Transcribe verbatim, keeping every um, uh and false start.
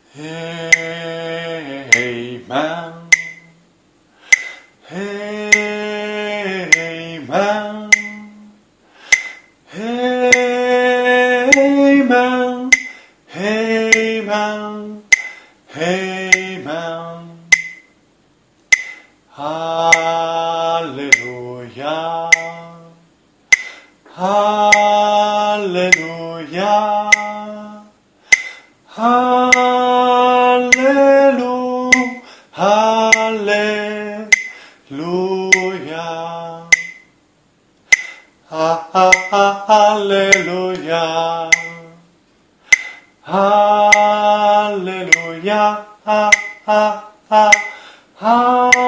Amen. Amen. Amen. Amen. Amen. Hallelujah. Hallelujah. Hallelujah. Hallelujah. Ha, ha, ha, hallelujah. Hallelujah. Ha, ha, ha, hallelujah.